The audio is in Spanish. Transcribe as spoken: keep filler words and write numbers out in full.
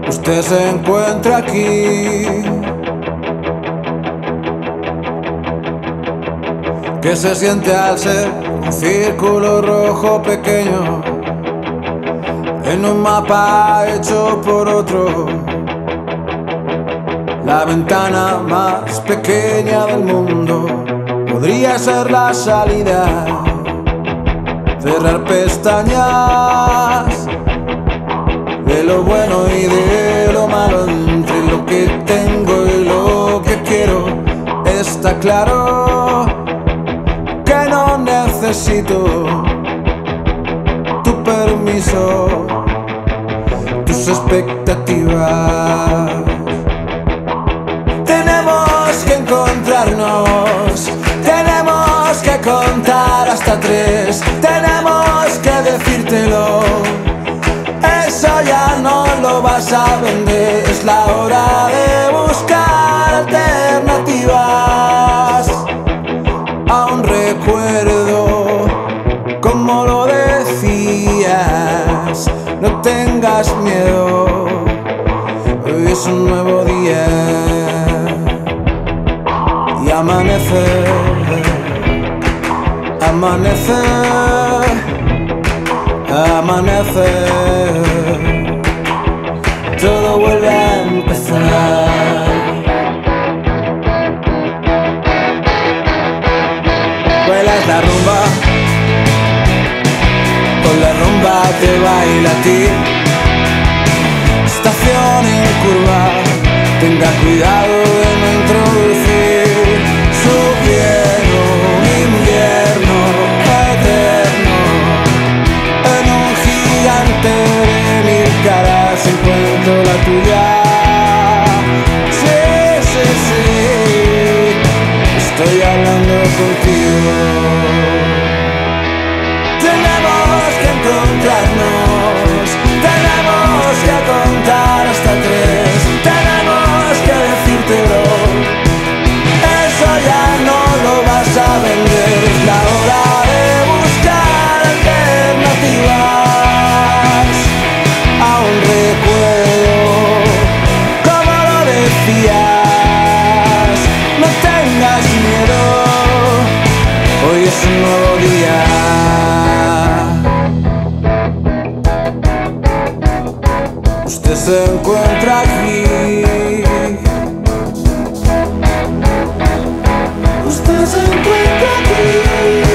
Usted se encuentra aquí. ¿Qué se siente al ser un círculo rojo pequeño en un mapa hecho por otro? La ventana más pequeña del mundo podría ser la salida. Cerrar pestañas de lo bueno y de lo malo, entre lo que tengo y lo que quiero. Está claro que no necesito tu permiso, tus expectativas. Tenemos que encontrarnos, tenemos que contar hasta tres, tenemos que decírtelo. Eso ya no lo vas a vender, es la hora de buscar alternativas. Aún recuerdo cómo lo decías, no tengas miedo, hoy es un nuevo día y amanece, amanece, amanece, todo vuelve a empezar. Bailas la rumba, con la rumba te baila a ti. Estación en curva, tenga cuidado de no introducir su invierno, un invierno eterno. En un gigante de mil caras encuentro la tuya. Sí, sí, sí, estoy hablando contigo. Tenemos que encontrarnos, tenemos que contar hasta tres, tenemos que decírtelo. Eso ya no lo vas a vender, es la hora de buscar alternativas. Aún recuerdo cómo lo decías, no tengas miedo, hoy es un nuevo día. Usted se encuentra aquí. Usted se encuentra aquí.